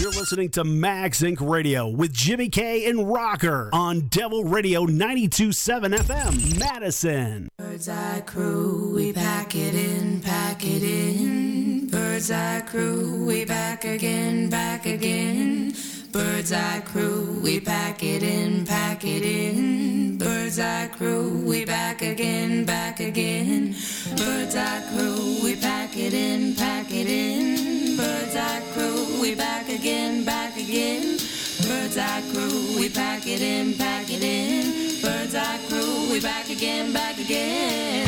You're listening to Max Inc. Radio with Jimmy K and Rocker on Devil Radio 92.7 FM, Madison. Bird's Eye Crew, we pack it in, pack it in. Bird's Eye Crew, we back again, back again. Bird's Eye Crew, we pack it in, pack it in. Bird's Eye Crew, we back again, back again. Bird's Eye Crew, we pack it in, pack it in. Bird's Eye Crew, we back again, back again. Bird's Eye Crew, we pack it in, pack it in. Bird's Eye Crew, we back again, back again.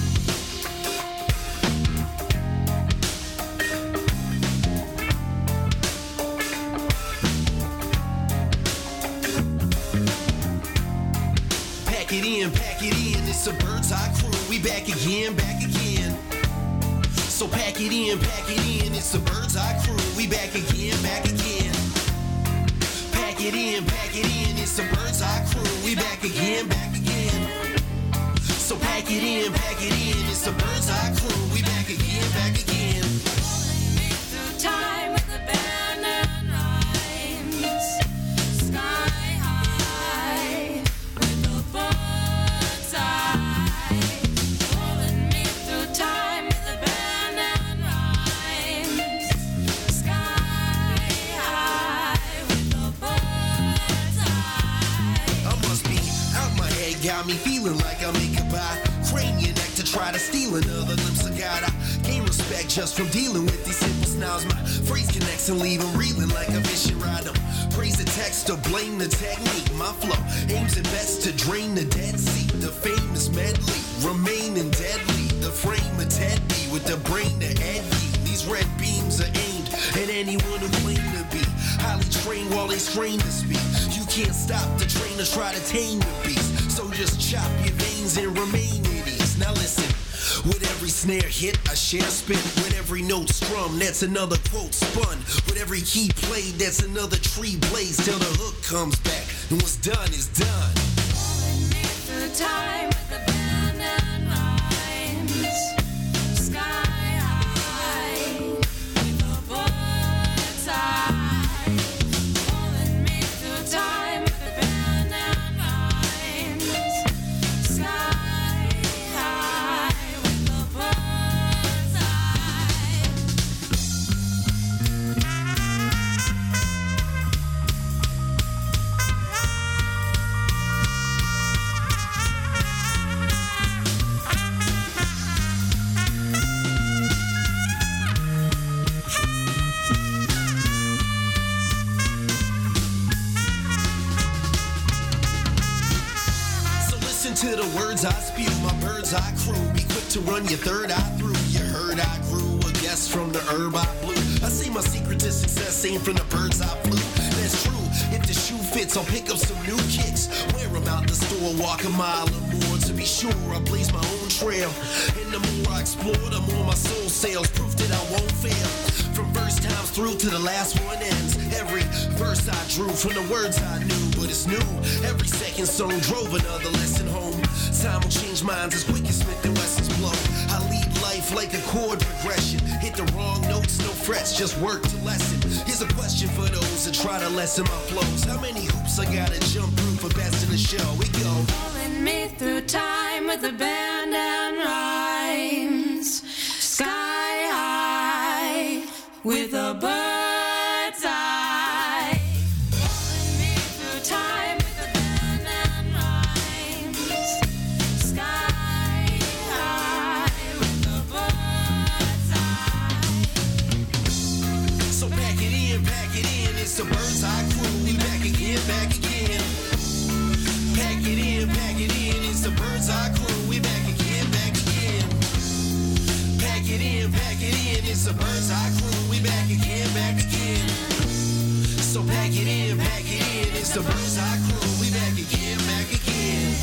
Pack it in, it's a Bird's Eye Crew, we back again, back again. So pack it in, it's a Bird's Eye Crew, we back again, back again. Pack it in, it's a Bird's Eye Crew, we back again, back again. So pack it in, it's a Bird's Eye Crew, we back again, back again. Pulling me through time with the band and rhymes. Sky high with the bird's eye. Pulling me through time with the band and rhymes. Sky high with the bird's eye. I must be out my head, got me feeling like I make a buy. Crane your neck to try to steal another glimpse of God. I gain respect just from dealing with these simple snobs. My phrase connects and leave them reeling like a fishing rod. Praise the text or blame the technique. My flow aims at best to drain the Dead Sea. The famous medley, remaining deadly. The frame of Ted B with the brain to envy. These red beams are aimed at anyone who claim to be highly trained while they strain to speak. You can't stop the train to try to tame the beast. So just chop your veins and remain at ease. Now listen, with every snare hit, I share spit. With every note strum, that's another quote spun. With every key played, that's another tree blaze. Till the hook comes back, and what's done is done. Pulling me through time with the band and rhymes. Sky high with the bird's eye. Pulling me through time with the band and rhymes. Sky high with the bird's eye. So listen to the words I spew. My Bird's Eye Crew, be quick to run your third eye through. You heard I grew a guest from the herb I blew. I say my secret to success ain't from the birds I flew. That's true. If the shoe fits, I'll pick up some new kicks. Wear them out the store, walk a mile or more. To be sure, I blaze my own trail. And the more I explore, the more my soul sails. Proof that I won't fail. From first times through to the last one ends. Every verse I drew from the words I knew, but it's new. Every second song drove another lesson home. Time will change minds as quick as Smith and Wesson's blow. I lead life like a chord progression. Hit the wrong notes, no frets, just work to lesson. Here's a question for those that try to lessen my flows. How many hoops I gotta jump through for best in the show? We go. Pulling me through time with the band and rhymes. Sky high with a bird's eye. Pulling me through time with the band and rhymes. Sky high with a bird's eye. So pack it in, it's the Bird's Eye Crew. We back again, back again. Pack it in, it's the Bird's Eye Crew. We back again, back again. Pack it in, it's the Bird's Eye Crew. We back again, back again. So pack it in, it's the Bird's Eye Crew. We back again, back again.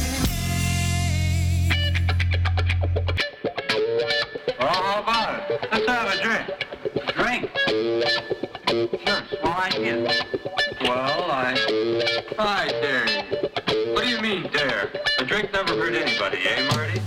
Well, how about it? Let's have a drink. Drink? Sure, small idea. Well, I dare you. What do you mean, dare? A drink never hurt anybody, eh, Marty?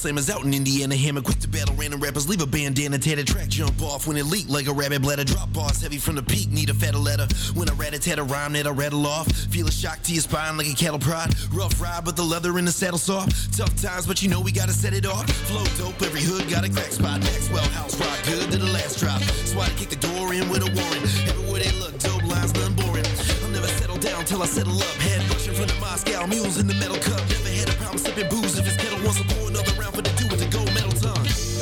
slammers out in Indiana, hammer quick to battle random rappers, leave a bandana, tear the track, jump off when it leak like a rabbit bladder, drop bars heavy from the peak, need a fatter letter, when I rat-a-tat a rhyme that I rattle off, feel a shock to your spine like a cattle prod, rough ride but the leather in the saddle soft, tough times but you know we gotta set it off, flow dope, every hood got a crack spot, Maxwell house rock, good to the last drop, so I kick the door in with a warrant, everywhere they look, dope lines none boring, I'll never settle down till I settle up, head rushing from the Moscow, mules in the metal cup, never had a problem sipping booze, if his kettle wants to pour another round for the dude with the gold medal tongue.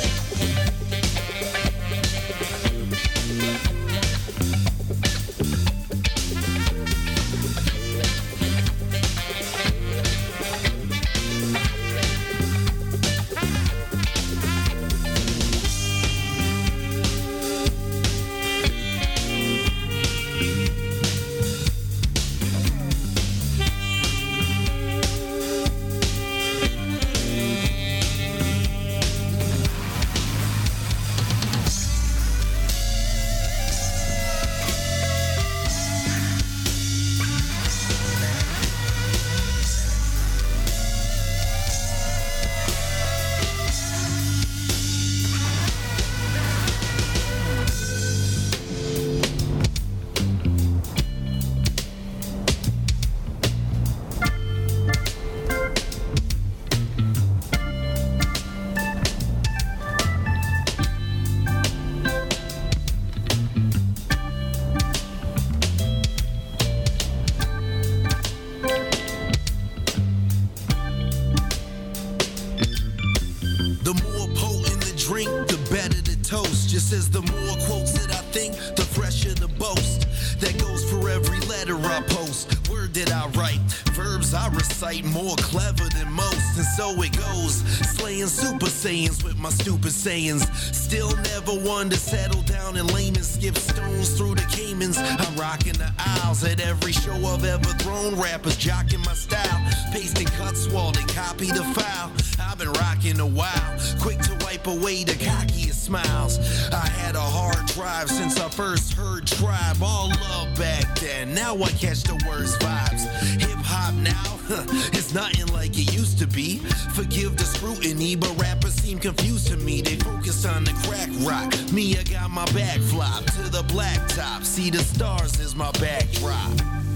Says the more quotes that I think, the fresher the boast. That goes for every letter I post. Word that I write, verbs I recite, more clever than most. And so it goes, slaying super saiyans with my stupid sayings. Still never one to settle down in layman, skip stones through the Caymans. I'm rocking the aisles at every show I've ever thrown. Rappers jocking my style, pasting cuts while they copy the file. I've been rocking a while, quick to wipe away the cockiest smiles. I had a hard drive since I first heard Tribe. All love back then, now I catch the worst vibes. Hip hop now, it's nothing like it used to be. Forgive the scrutiny, but rappers seem confused to me. They focus on the crack rock. Me, I got my back flop to the black top. See the stars is my backdrop.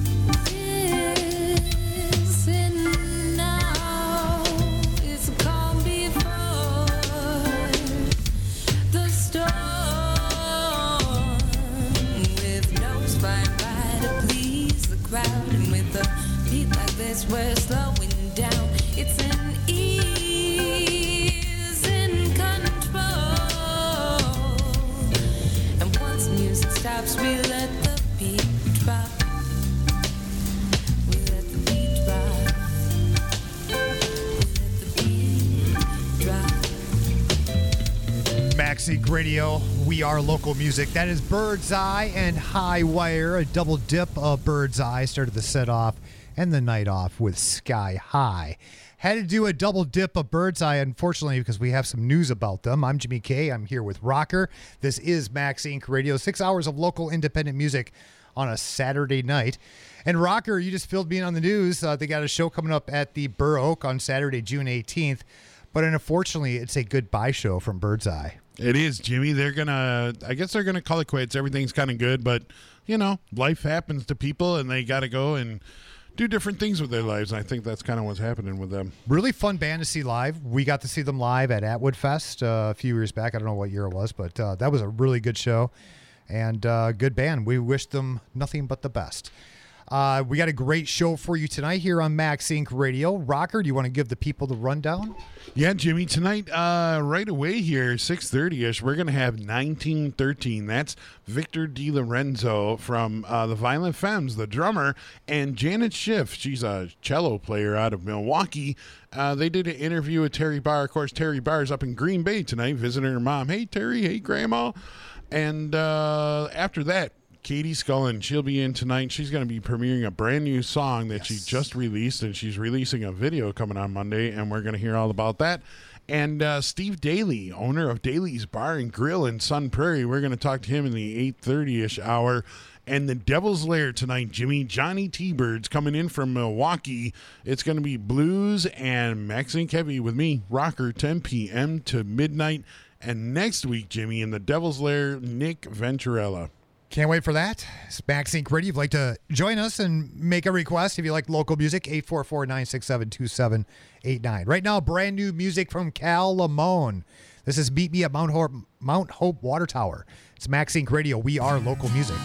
And with a beat like this, we're slowing down. It's an ease in control. And once music stops, we let the beat drop. We let the beat drop. We let the beat drop. MaxInc Radio, we are local music. That is Bird's Eye and High Wire. A double dip of Bird's Eye started the set off and the night off with Sky High. Had to do a double dip of Bird's Eye, unfortunately, because we have some news about them. I'm Jimmy K. I'm here with Rocker. This is MaxInc Radio. 6 hours of local independent music on a Saturday night. And Rocker, you just filled me in on the news. They got a show coming up at the Burr Oak on Saturday, June 18th. But unfortunately, it's a goodbye show from Bird's Eye. It is, Jimmy. I guess they're going to call it quits. Everything's kind of good, but, you know, life happens to people, and they got to go and do different things with their lives. I think that's kind of what's happening with them. Really fun band to see live. We got to see them live at Atwood Fest a few years back. I don't know what year it was, but that was a really good show and good band. We wish them nothing but the best. We got a great show for you tonight here on MaxInc Radio. Rocker, do you want to give the people the rundown? Yeah, Jimmy, tonight, right away here, 6:30-ish, we're going to have 1913. That's Victor DiLorenzo from the Violent Femmes, the drummer, and Janet Schiff. She's a cello player out of Milwaukee. They did an interview with Terry Barr. Of course, Terry Barr's up in Green Bay tonight visiting her mom. Hey, Terry. Hey, Grandma. And after that, Katie Scullen, she'll be in tonight. She's going to be premiering a brand new song that she just released, and she's releasing a video coming on Monday, and we're going to hear all about that. And Steve Daly, owner of Daly's Bar and Grill in Sun Prairie, we're going to talk to him in the 8:30-ish hour. And the Devil's Lair tonight, Jimmy Johnny T-Birds coming in from Milwaukee. It's going to be blues and Max Inc. Heavy with me, Rocker, 10 p.m. to midnight. And next week, Jimmy, in the Devil's Lair, Nick Venturella. Can't wait for that. It's Max Inc. Radio. If you'd like to join us and make a request, if you like local music, 844-967-2789. Right now, brand new music from Cal Lamone. This is Meet Me at Mount Hope Water Tower. It's Max Inc. Radio. We are local music.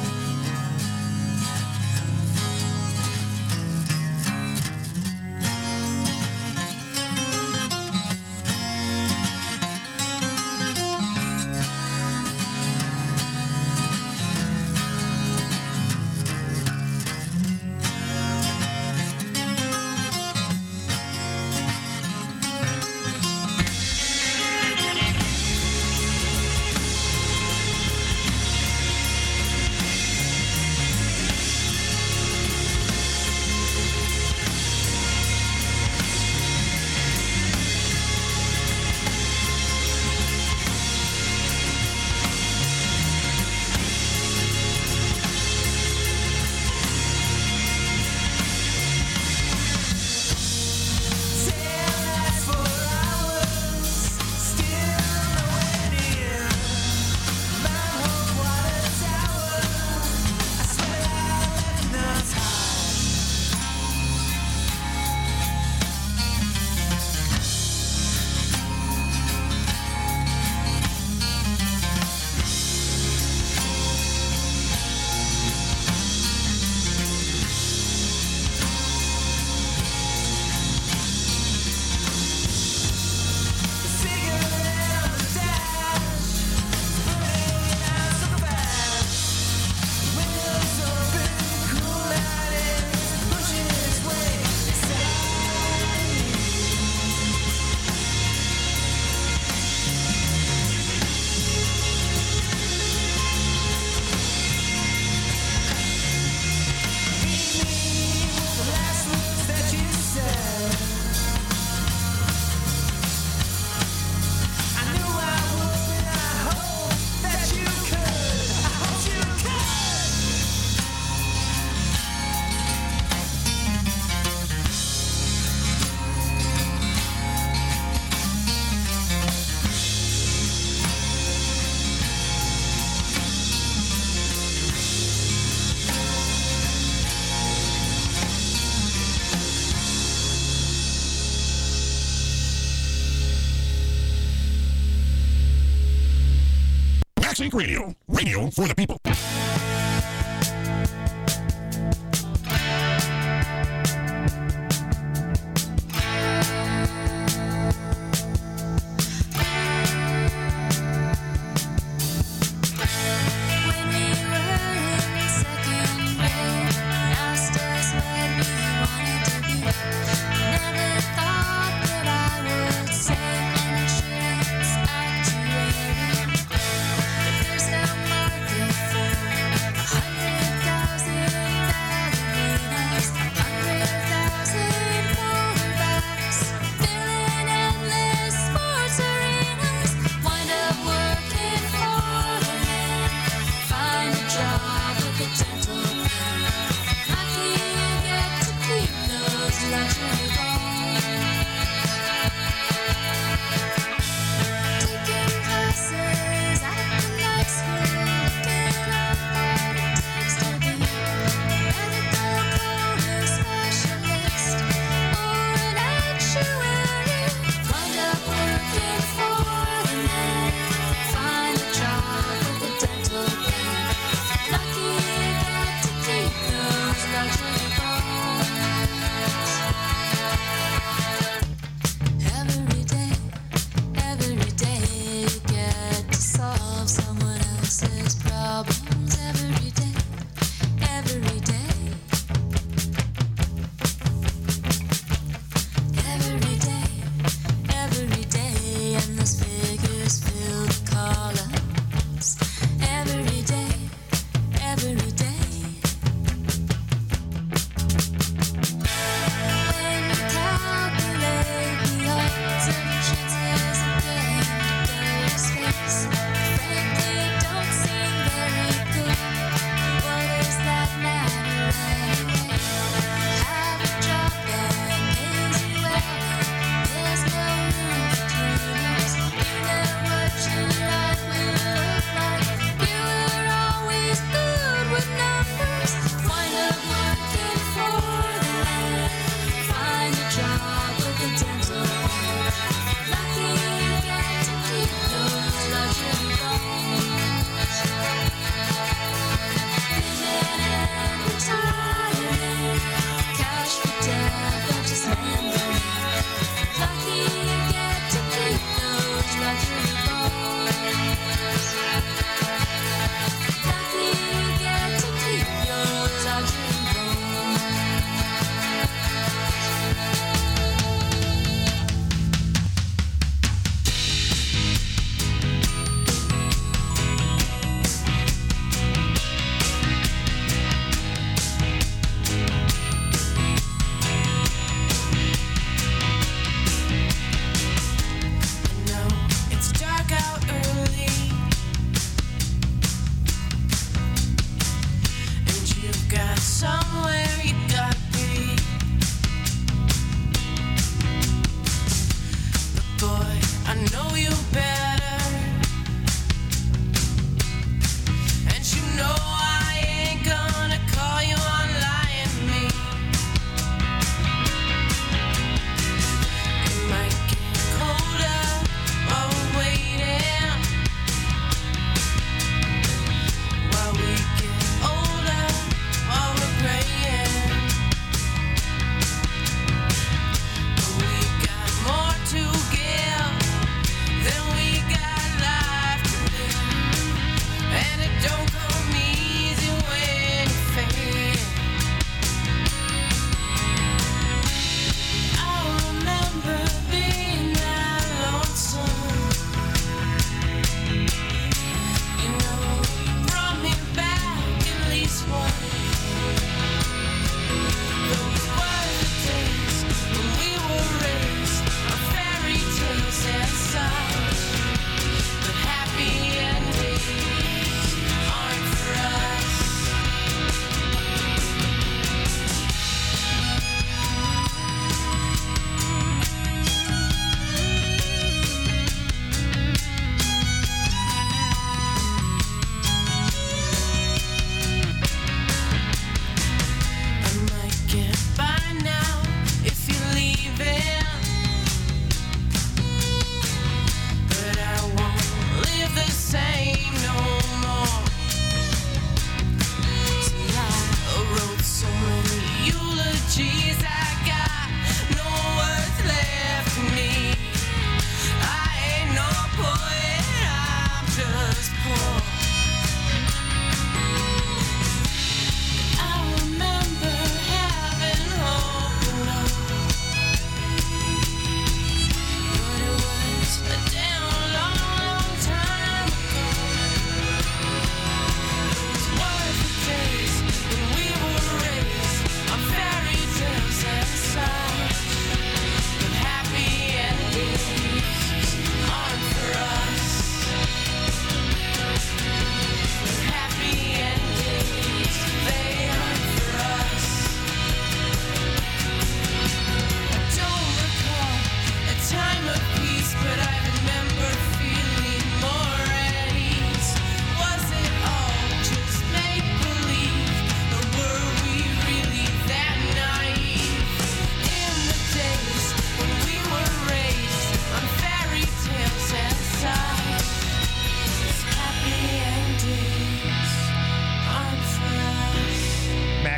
Radio. Radio for the people. There's no market for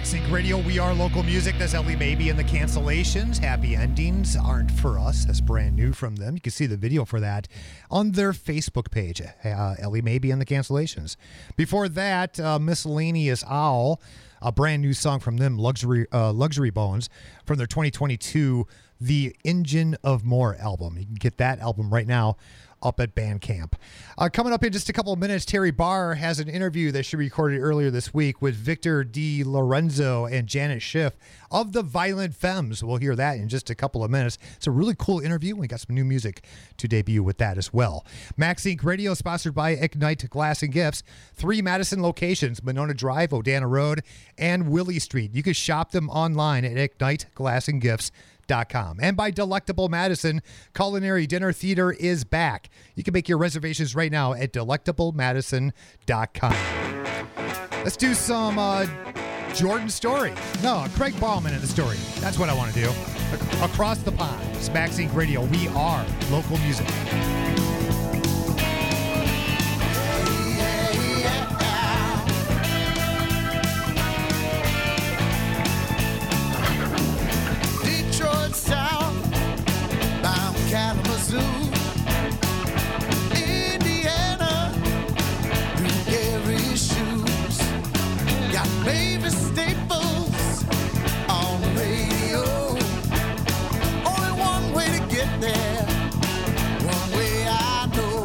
MaxSync Radio, we are local music. That's Ellie Maybe and the Cancellations. Happy Endings Aren't For Us. That's brand new from them. You can see the video for that on their Facebook page, Ellie Maybe and the Cancellations. Before that, Miscellaneous Owl, a brand new song from them, Luxury Bones, from their 2022 The Engine of More album. You can get that album right now up at Bandcamp. Coming up in just a couple of minutes, Terry Barr has an interview that she recorded earlier this week with Victor DiLorenzo and Janet Schiff of the Violent Femmes. We'll hear that in just a couple of minutes. It's a really cool interview. We got some new music to debut with that as well. MaxSync Radio, sponsored by Ignite Glass and Gifts. 3 Madison locations, Monona Drive, Odana Road, and Willie Street. You can shop them online at IgniteGlassandGifts.com. And by Delectable Madison, Culinary Dinner Theater is back. You can make your reservations right now at delectablemadison.com. Let's do some Jordan Story. No, Craig Ballman in the story. That's what I want to do. Across the pond. It's MaxSync Radio. We are local music. Kalamazoo, Indiana, Blueberry shoes, got Mavis Staples on the radio. Only one way to get there, one way I know.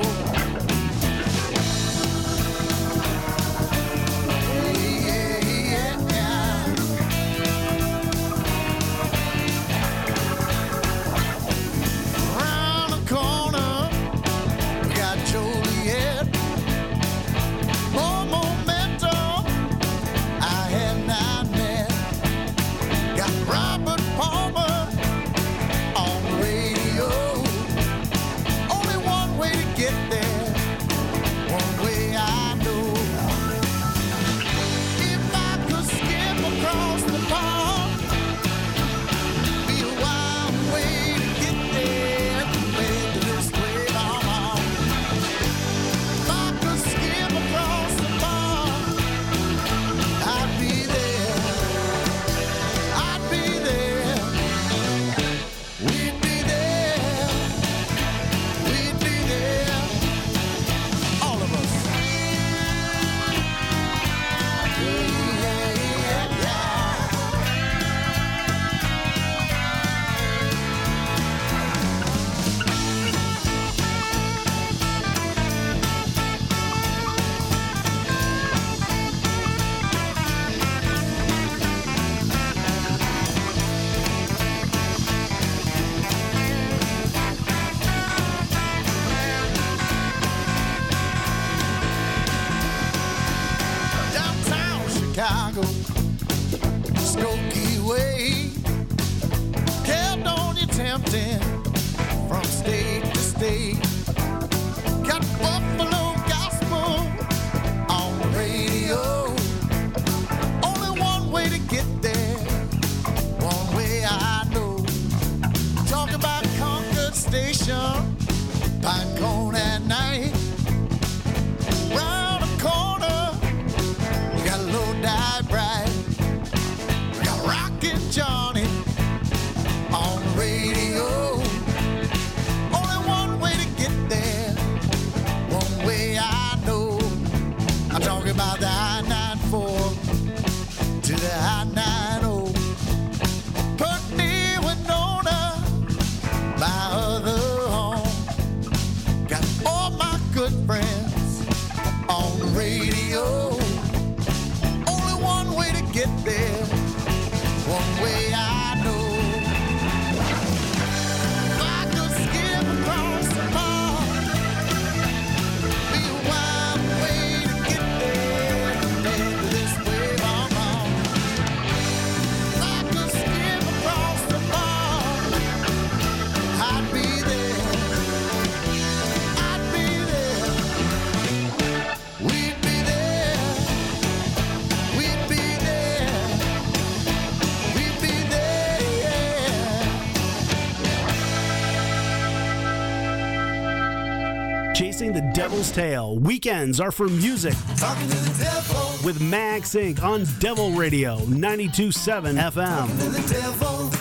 Chicago, Skokie Way, Caledonia tempting from state to state. Got Buffalo gospel on the radio. Only one way to get there, one way I know. Talk about Concord Station, Pinecone at night. Round the corner, we got Lodi Bright. We got Rockin' Johnny on the radio. Only one way to get there, one way I know. I'm talking about the I-94 to the I-90. Putney, Winona, my other home. Got all my good friends on the radio. Only one way to get there, one way I know. If I could skip across the pond, be a wild way to get there, and this way I'm on. If I could skip across the pond, I'd be there. I'd be there. We'd be there. We'd be there. We'd be there. Devil's Tale. Weekends are for music. Talking to the devil. With Max Inc. on Devil Radio 92.7 FM. To the devil.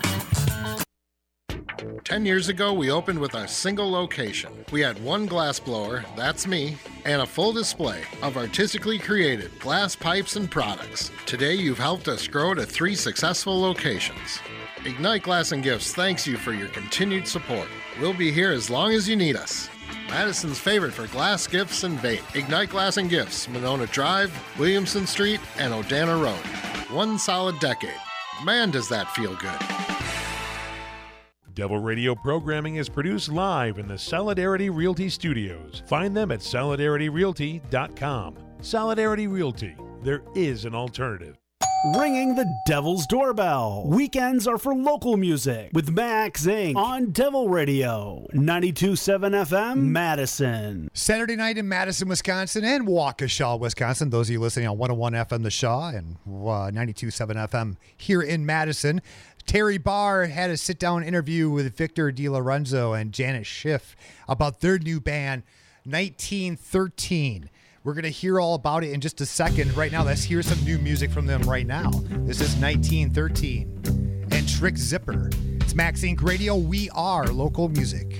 10 years ago, we opened with a single location. We had one glass blower, that's me, and a full display of artistically created glass pipes and products. Today, you've helped us grow to 3 successful locations. Ignite Glass and Gifts thanks you for your continued support. We'll be here as long as you need us. Madison's favorite for glass gifts and vape. Ignite Glass and Gifts, Monona Drive, Williamson Street, and Odana Road. 1 solid decade. Man, does that feel good. Devil Radio programming is produced live in the Solidarity Realty Studios. Find them at solidarityrealty.com. Solidarity Realty. There is an alternative. Ringing the Devil's Doorbell. Weekends are for local music with Max Inc. on Devil Radio 92.7 FM, Madison. Saturday night in Madison, Wisconsin and Waukesha, Wisconsin. Those of you listening on 101 FM The Shaw and 92.7 FM here in Madison. Terry Barr had a sit-down interview with Victor DiLorenzo and Janet Schiff about their new band, 1913. We're going to hear all about it in just a second. Right now, let's hear some new music from them right now. This is 1913 and Trick Zipper. It's Max Inc. Radio. We are local music.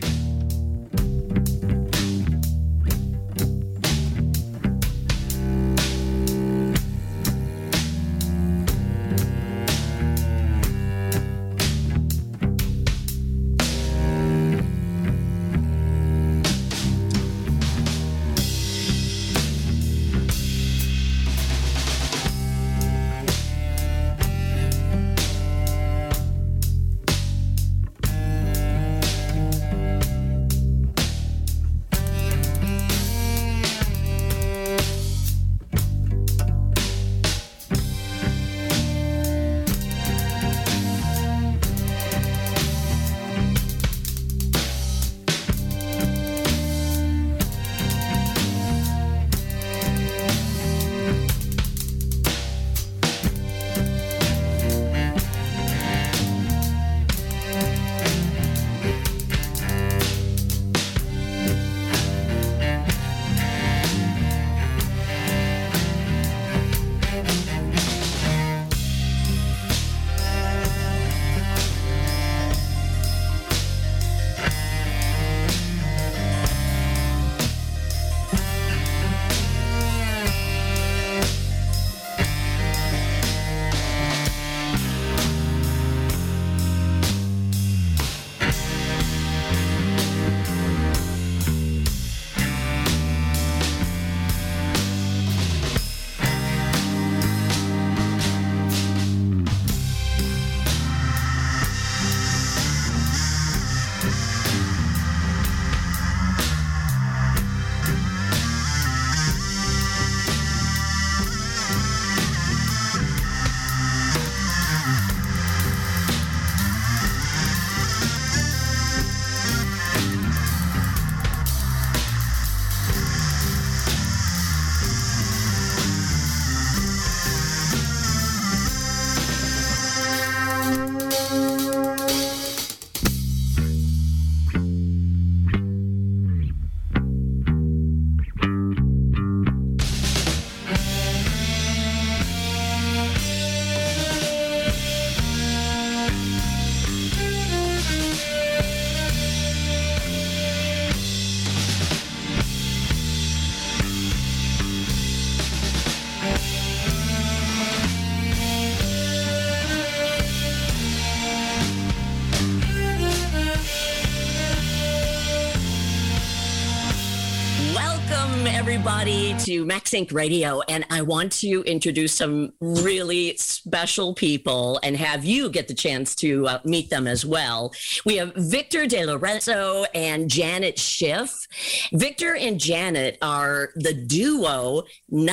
Everybody to Max Inc. Radio, and I want to introduce some really special people and have you get the chance to meet them as well. We have Victor DiLorenzo and Janet Schiff. Victor and Janet are the duo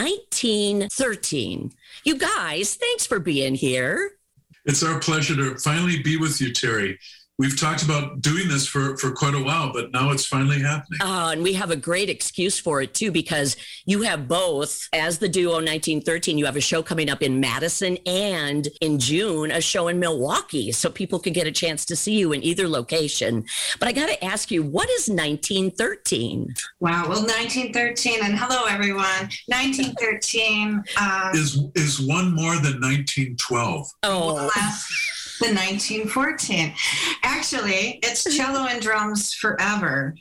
1913. You guys, thanks for being here. It's our pleasure to finally be with you, Terry. we've talked about doing this for quite a while, but now it's finally happening. And we have a great excuse for it, too, because you have both, as the duo 1913, you have a show coming up in Madison and in June, a show in Milwaukee. So people could get a chance to see you in either location. But I got to ask you, what is 1913? Wow. Well, 1913, and hello, everyone. 1913 is one more than 1912. Oh. The 1914. Actually, it's cello and drums forever.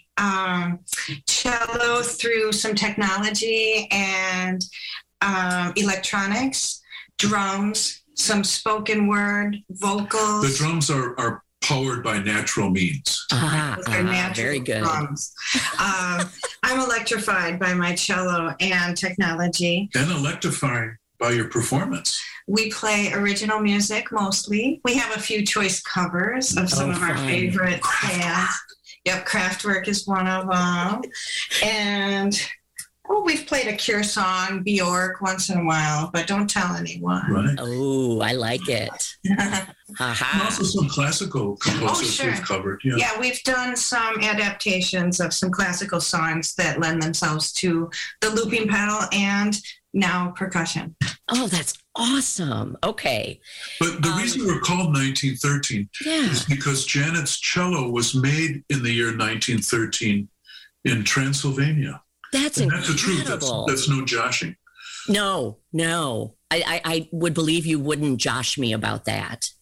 Cello through some technology and electronics, drums, some spoken word, vocals. The drums are powered by natural means. Very good. Drums. I'm electrified by my cello and technology. And electrifying by your performance. We play original music mostly. We have a few choice covers of some of our favorite bands. Yep, Kraftwerk is one of them. And we've played a Cure song, Bjork, once in a while, but don't tell anyone. Right. Oh, I like it. And also some classical composers we've covered. Yeah, we've done some adaptations of some classical songs that lend themselves to the looping pedal and now percussion. Oh, that's awesome. Okay. But the reason we're called 1913 is because Janet's cello was made in the year 1913 in Transylvania. That's incredible. That's the truth. That's no joshing. No. I would believe you wouldn't josh me about that.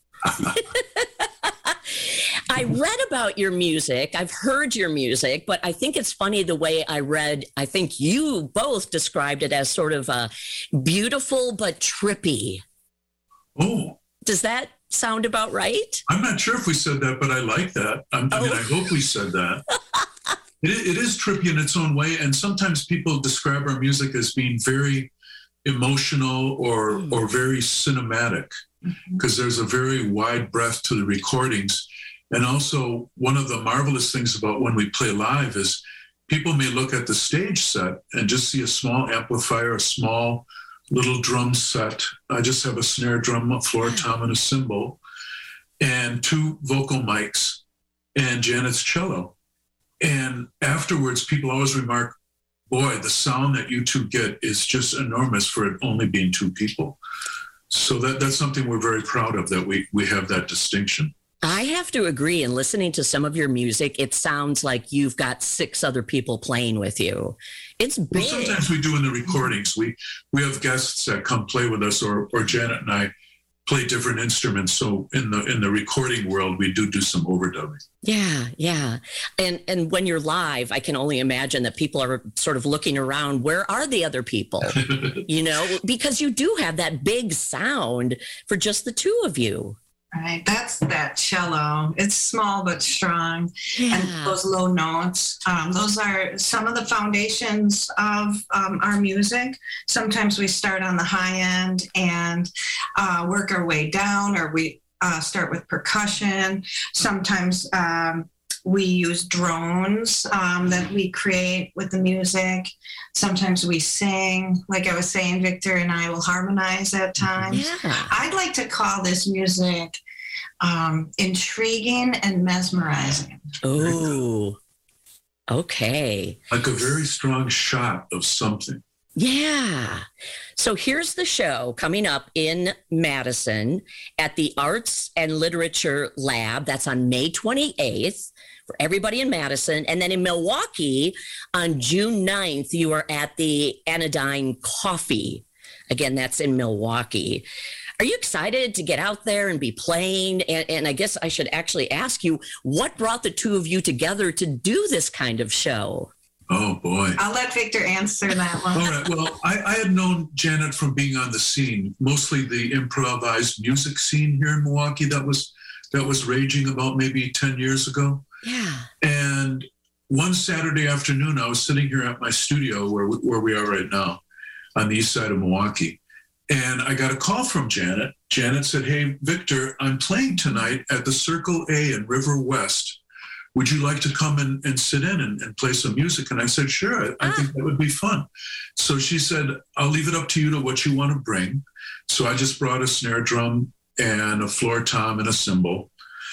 I read about your music. I've heard your music, but I think it's funny the way I think you both described it as sort of beautiful but trippy. Oh. Does that sound about right? I'm not sure if we said that, but I like that. I mean, I hope we said that. It is trippy in its own way, and sometimes people describe our music as being very emotional or very cinematic, because there's a very wide breadth to the recordings. And also, one of the marvelous things about when we play live is people may look at the stage set and just see a small amplifier, a small little drum set. I just have a snare drum, a floor tom, and a cymbal, and 2 vocal mics, and Janet's cello. And afterwards, people always remark, boy, the sound that you two get is just enormous for it only being 2 people. So that's something we're very proud of, that we have that distinction. I have to agree. In listening to some of your music, it sounds like you've got 6 other people playing with you. It's big. Well, sometimes we do in the recordings. We have guests that come play with us, or Janet and I play different instruments. So in the recording world, we do some overdubbing. Yeah. And when you're live, I can only imagine that people are sort of looking around. Where are the other people? Because you do have that big sound for just the 2 of you. Right, that's that cello. It's small but strong, and those low notes. Those are some of the foundations of our music. Sometimes we start on the high end and work our way down, or we start with percussion. Sometimes we use drones that we create with the music. Sometimes we sing. Like I was saying, Victor and I will harmonize at times. Yeah. I'd like to call this music intriguing and mesmerizing. Oh, okay. Like a very strong shot of something. Yeah. So here's the show coming up in Madison at the Arts and Literature Lab. That's on May 28th for everybody in Madison. And then in Milwaukee on June 9th, you are at the Anodyne Coffee. Again, that's in Milwaukee. Are you excited to get out there and be playing? And I guess I should actually ask you, what brought the 2 of you together to do this kind of show? Oh, boy. I'll let Victor answer that one. All right. Well, I had known Janet from being on the scene, mostly the improvised music scene here in Milwaukee that was raging about maybe 10 years ago. Yeah. And one Saturday afternoon, I was sitting here at my studio where we are right now on the east side of Milwaukee. And I got a call from Janet. Janet said, "Hey, Victor, I'm playing tonight at the Circle A in River West. Would you like to come and sit in and play some music?" And I said, "Sure, I think that would be fun." So she said, "I'll leave it up to you to what you want to bring." So I just brought a snare drum and a floor tom and a cymbal.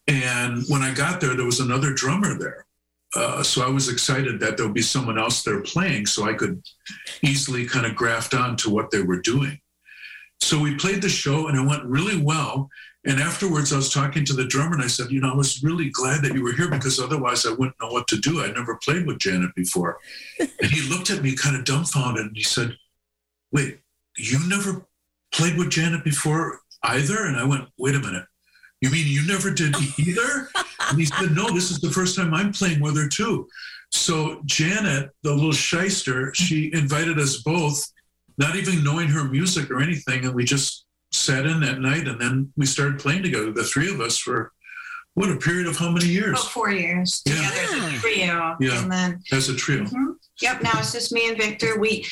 And when I got there was another drummer there. So I was excited that there would be someone else there playing so I could easily kind of graft on to what they were doing. So we played the show and it went really well. And afterwards I was talking to the drummer and I said, I was really glad that you were here because otherwise I wouldn't know what to do. I'd never played with Janet before. And he looked at me kind of dumbfounded and he said, wait, you never played with Janet before either? And I went, wait a minute. You mean you never did either? And he said, no, this is the first time I'm playing with her too. So Janet, the little shyster, she invited us both, not even knowing her music or anything. And we just sat in that night and then we started playing together, the three of us, for what, a period of how many years? About 4 years together as a trio. Yeah, And then, as a trio. Yep, now it's just me and Victor. We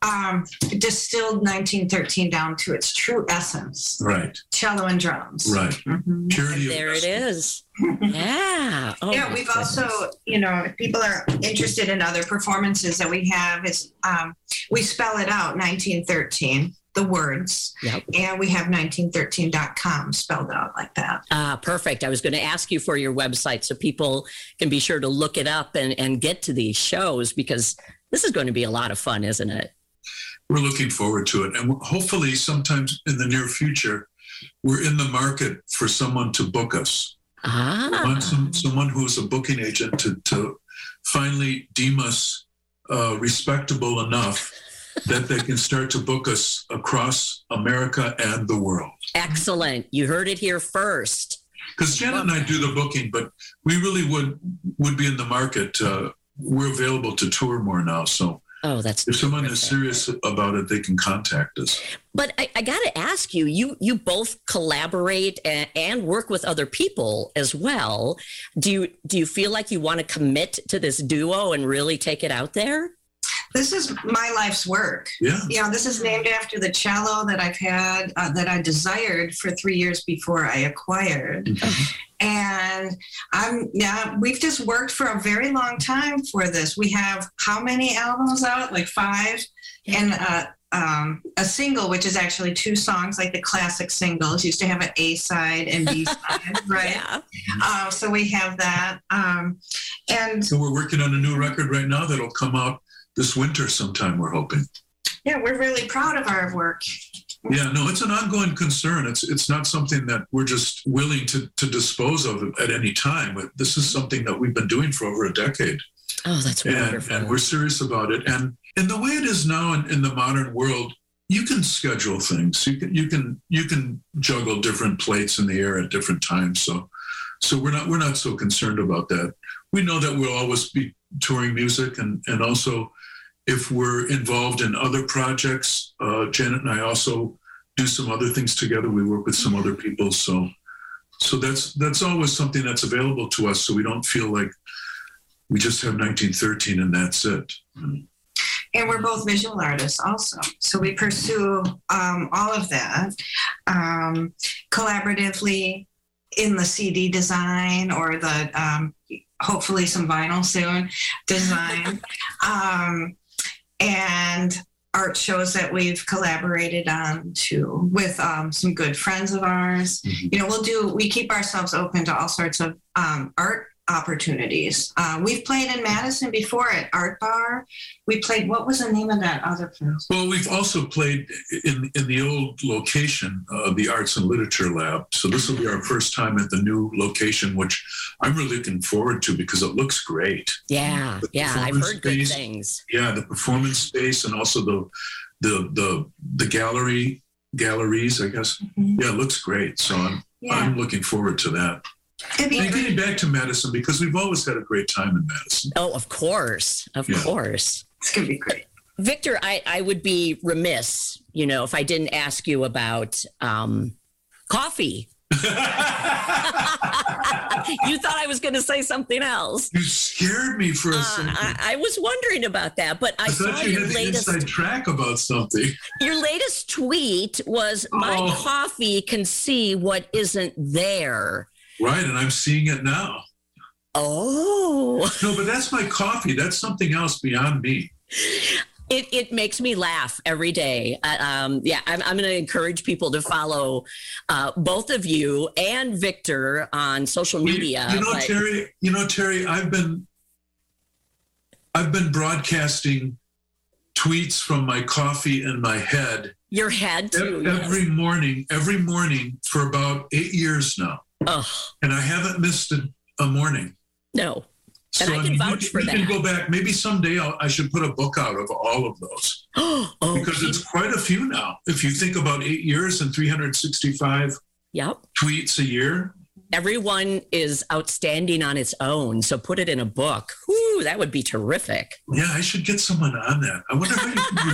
distilled 1913 down to its true essence. Right. Cello and drums. Right. Purity There it is. Yeah. Oh, yeah, my we've goodness. also, if people are interested in other performances that we have, is we spell it out, 1913, the words, and we have 1913.com spelled out like that. Perfect. I was going to ask you for your website so people can be sure to look it up and get to these shows, because this is going to be a lot of fun, isn't it? We're looking forward to it. And hopefully sometimes in the near future, we're in the market for someone to book us. Someone who's a booking agent to finally deem us respectable enough that they can start to book us across America and the world. Excellent. You heard it here first. Because Janet and I do the booking, but we really would be in the market. We're available to tour more now. So if someone is serious about it, they can contact us. But I got to ask you, you both collaborate and work with other people as well. Do you feel like you want to commit to this duo and really take it out there? This is my life's work. Yeah. This is named after the cello that I've had, that I desired for 3 years before I acquired. And we've just worked for a very long time for this. We have how many albums out? Like 5, and a single, which is actually 2 songs, like the classic singles. Used to have an A side and B side, right? So we have that. And so we're working on a new record right now that'll come out this winter sometime, we're hoping. Yeah, we're really proud of our work. Yeah, no, it's an ongoing concern. It's not something that we're just willing to dispose of at any time. But this is something that we've been doing for over a decade. Oh, that's wonderful. And we're serious about it. And the way it is now in the modern world, you can schedule things. You can juggle different plates in the air at different times. So we're not so concerned about that. We know that we'll always be touring music, and also if we're involved in other projects, Janet and I also do some other things together. We work with some other people. So that's always something that's available to us. So we don't feel like we just have 1913 and that's it. And we're both visual artists also. So we pursue all of that collaboratively in the CD design or the hopefully some vinyl soon design. And art shows that we've collaborated on too with some good friends of ours. We keep ourselves open to all sorts of art opportunities. We've played in Madison before at Art Bar. We played, what was the name of that other place? Well, we've also played in the old location of the Arts and Literature Lab. So this will be our first time at the new location, which I'm really looking forward to because it looks great. Yeah, I've heard good things. Yeah, the performance space and also the galleries, I guess. Yeah, it looks great. So I'm looking forward to that. And getting back to Madison, because we've always had a great time in Madison. Oh, of course. Of course. It's going to be great. Victor, I would be remiss, if I didn't ask you about coffee. You thought I was going to say something else. You scared me for a second. I was wondering about that, but I saw thought you your had latest the inside track about something. Your latest tweet was, "My coffee can see what isn't there." Right, and I'm seeing it now. Oh. No, but that's my coffee. That's something else beyond me. It makes me laugh every day. I'm going to encourage people to follow both of you and Victor on social media. Terry, I've been broadcasting tweets from my coffee in my head. Your head too. Every morning for about 8 years now. Oh. And I haven't missed a morning. No. And I can vouch for that. You can go back. Maybe someday I should put a book out of all of those. Because it's quite a few now. If you think about 8 years and 365 tweets a year. Everyone is outstanding on its own. So put it in a book. Whew, that would be terrific. Yeah, I should get someone on that. I wonder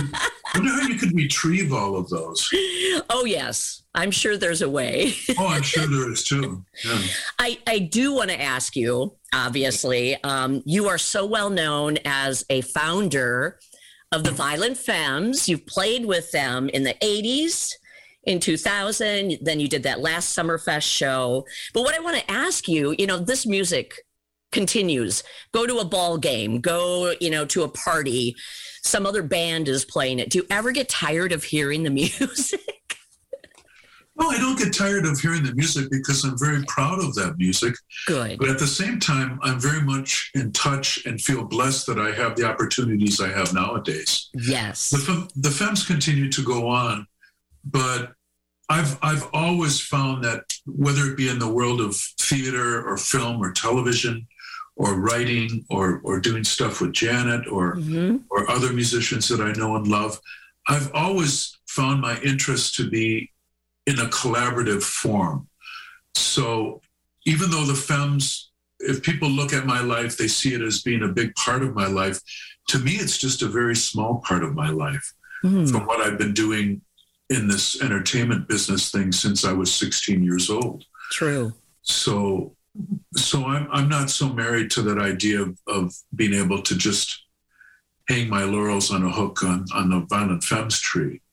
how you could retrieve all of those. Oh, yes. I'm sure there's a way. Oh, I'm sure there is too. Yeah. I do want to ask you, obviously, you are so well known as a founder of the Violent Femmes. You've played with them in the 80s, in 2000, then you did that last Summerfest show. But what I want to ask you, this music continues. Go to a ball game, go, to a party. Some other band is playing it. Do you ever get tired of hearing the music? No, I don't get tired of hearing the music because I'm very proud of that music. Good. But at the same time, I'm very much in touch and feel blessed that I have the opportunities I have nowadays. Yes. The Femmes continue to go on, but I've always found that whether it be in the world of theater or film or television or writing or doing stuff with Janet or other musicians that I know and love, I've always found my interest to be in a collaborative form. So even though the Femmes, if people look at my life, they see it as being a big part of my life. To me, it's just a very small part of my life from what I've been doing in this entertainment business thing since I was 16 years old. True. So I'm not so married to that idea of being able to just hang my laurels on a hook on the Violent Femmes tree.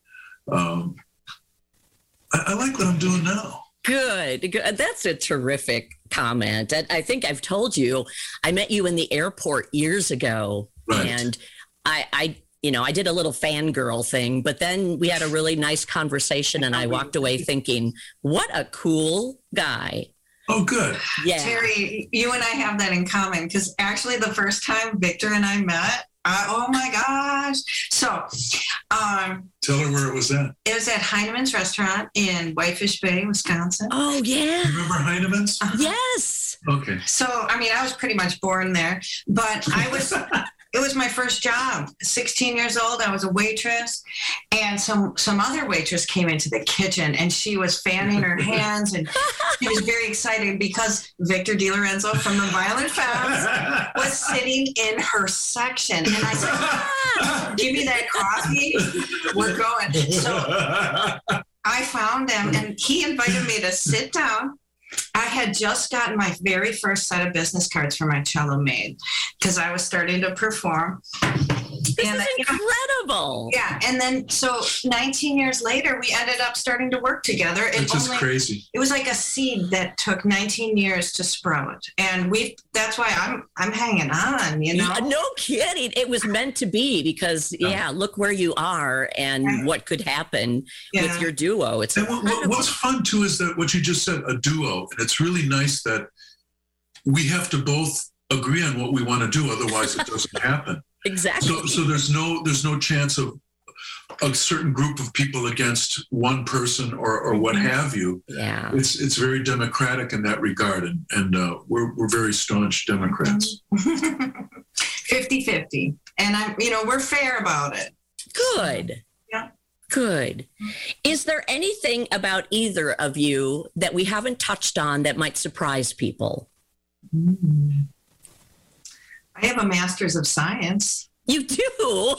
I like what I'm doing now. Good. That's a terrific comment. I think I've told you, I met you in the airport years ago. Right. And I did a little fangirl thing, but then we had a really nice conversation and I walked away thinking, what a cool guy. Oh, good. Yeah. Terry, you and I have that in common because actually the first time Victor and I met, oh my gosh. So, tell her where it was at. It was at Heineman's Restaurant in Whitefish Bay, Wisconsin. Oh, yeah. Remember Heineman's? Yes. Okay. So, I was pretty much born there, but it was my first job. 16 years old, I was a waitress, and some other waitress came into the kitchen, and she was fanning her hands, and she was very excited because Victor DiLorenzo from the Violent Femmes was sitting in her section. And I said, give me that coffee. We're going. So I found him, and he invited me to sit down. I had just gotten my very first set of business cards for my cello made because I was starting to perform. This is incredible. Yeah. And then, so 19 years later, we ended up starting to work together. It's just crazy. It was like a seed that took 19 years to sprout. And that's why I'm hanging on, No kidding. It was meant to be because, look where you are and what could happen with your duo. It's what's fun, too, is that what you just said, a duo. And it's really nice that we have to both agree on what we want to do. Otherwise, it doesn't happen. Exactly. So there's no chance of a certain group of people against one person or what have you. Yeah. It's very democratic in that regard. And we're very staunch Democrats. 50-50. And we're fair about it. Good. Yeah. Good. Is there anything about either of you that we haven't touched on that might surprise people? I have a master's of science. You do?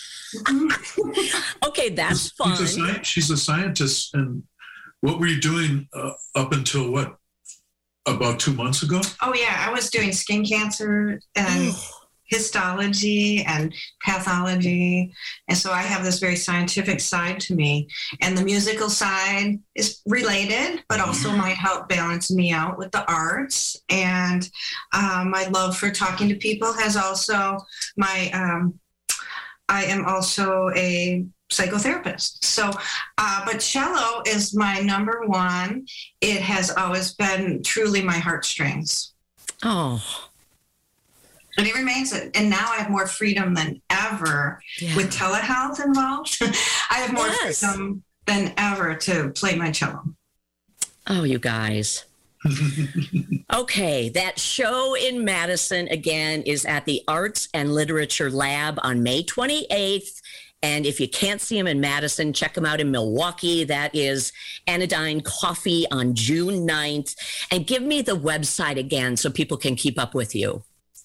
Okay, that's fun. She's a scientist. And what were you doing up until what? About 2 months ago? Oh, yeah. I was doing skin cancer and histology and pathology. And so I have this very scientific side to me. And the musical side is related, but also might help balance me out with the arts. And my love for talking to people has also my I am also a psychotherapist. So, but cello is my number one. It has always been truly my heartstrings. Oh. And it remains it. And now I have more freedom than ever with telehealth involved. I have more freedom than ever to play my cello. Oh, you guys. Okay, that show in Madison again is at the Arts and Literature Lab on May 28th. And if you can't see them in Madison, check them out in Milwaukee. That is Anodyne Coffee on June 9th. And give me the website again so people can keep up with you.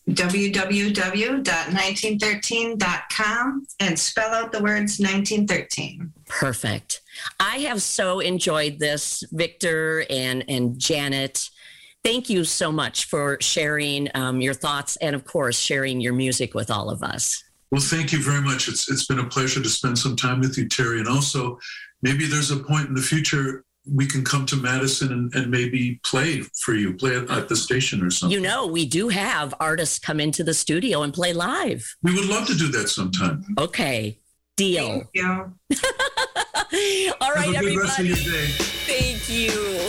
www.1913.com and spell out the words 1913. Perfect. I have so enjoyed this, Victor and Janet. Thank you so much for sharing your thoughts and, of course, sharing your music with all of us. Well, thank you very much. It's been a pleasure to spend some time with you, Terry. And also, maybe there's a point in the future we can come to Madison and maybe play for you, play at the station or something. You know, we do have artists come into the studio and play live. We would love to do that sometime. Okay, deal. Thank you. All right, Have a good everybody. rest of your day. Thank you.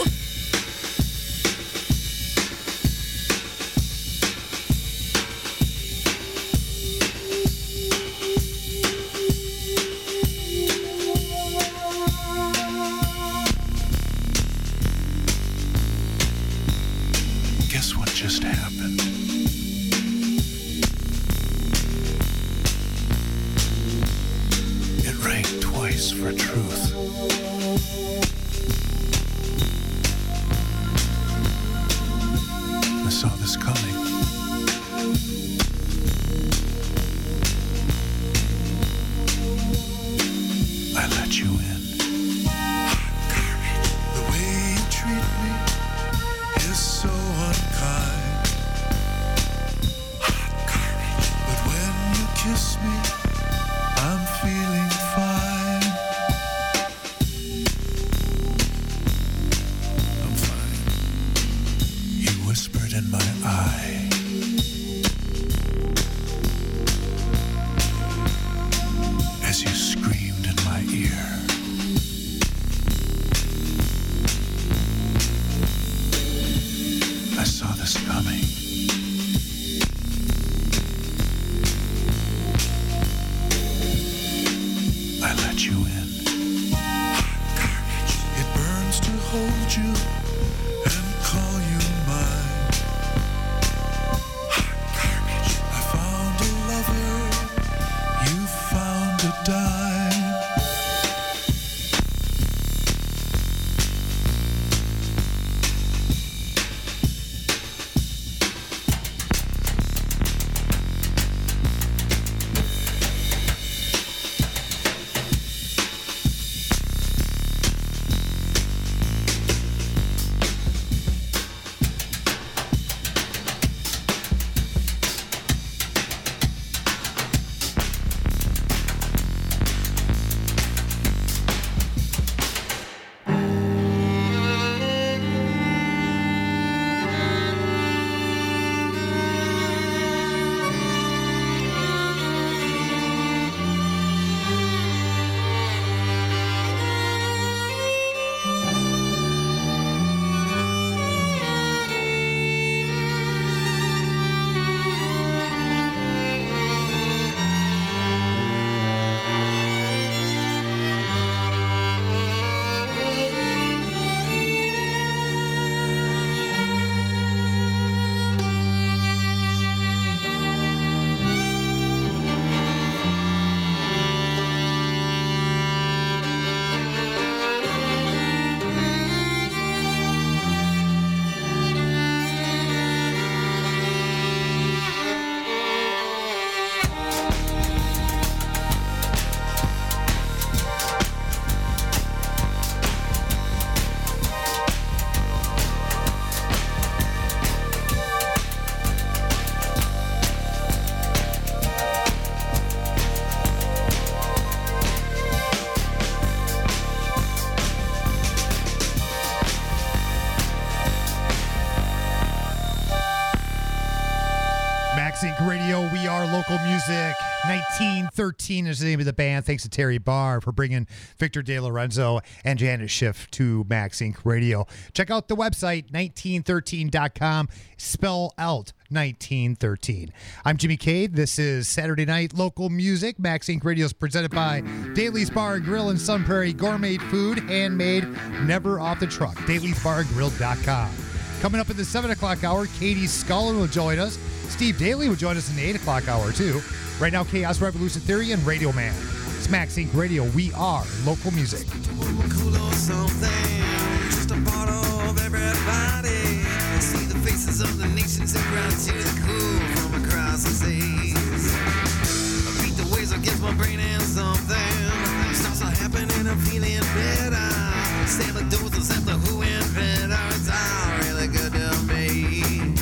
Guess what just happened? It rang twice for truth. I saw this coming. I let you in. The way you treat me is so unkind. But when you kiss me, I'm feeling fine. I'm fine. You whispered in my eye. As you screamed in my ear. I saw this coming. I let you in. It burns to hold you and call you mine. I found a lover, you found a dime. Max Inc. Radio, we are local music, 1913 is the name of the band. Thanks to Terry Barr for bringing Victor De Lorenzo and Janet Schiff to Max Inc. Radio. Check out the website, 1913.com. Spell out 1913. I'm Jimmy Cade. This is Saturday Night Local Music. Max Inc. Radio is presented by Daly's Bar and Grill in Sun Prairie. Gourmet food, handmade, never off the truck. DailysBarandGrill.com. Coming up in the 7 o'clock hour, Katie Scullin will join us. Steve Daly will join us in the 8 o'clock hour, too. Right now, Chaos Revolution Theory and Radio Man. It's Max Inc. Radio. We are local music. Just a part of everybody. See the faces of the nations and ground to the cool from across the seas. I beat the waves against my brain and something starts to happen and I'm feeling better. Slam the doors and set the who and better. It's all really good to me.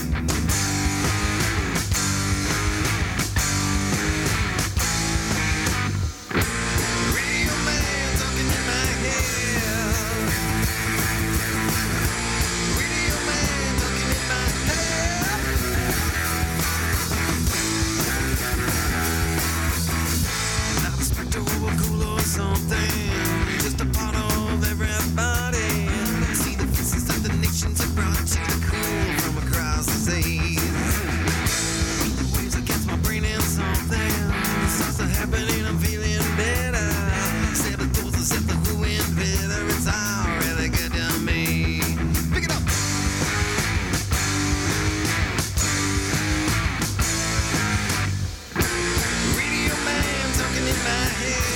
Something, just a part of everybody. See the faces of the nations that brought to the cool from across the seas. Beat the waves against my brain and something starts to happen and I'm feeling better. Slam the doors and set the who in better. It's all really good to me. Pick it up. Radio man talking in my head.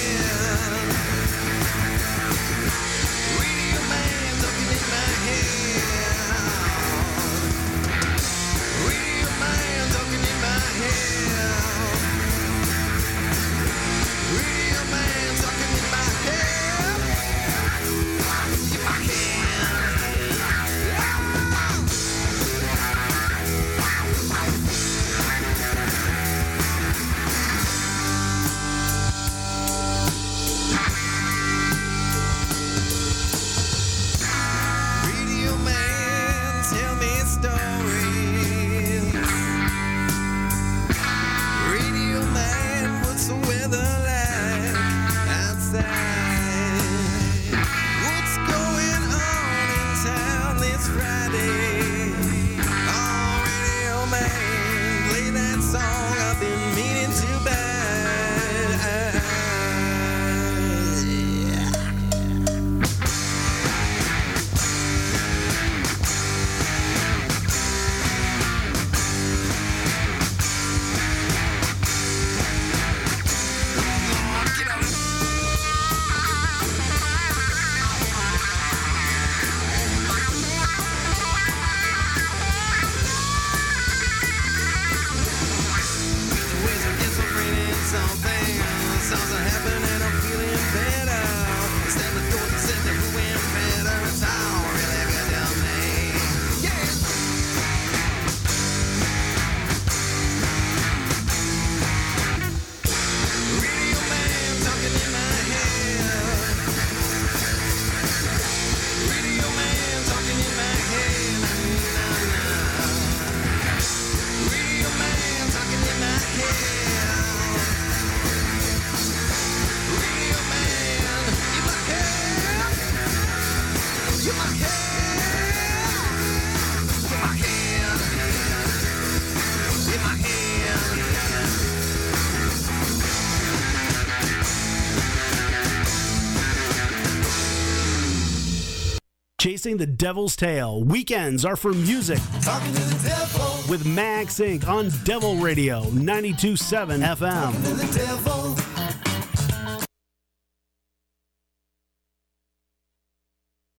Chasing the Devil's Tail. Weekends are for music. Talking to the devil. With Max Inc. on Devil Radio 92.7 FM. Talking to the devil.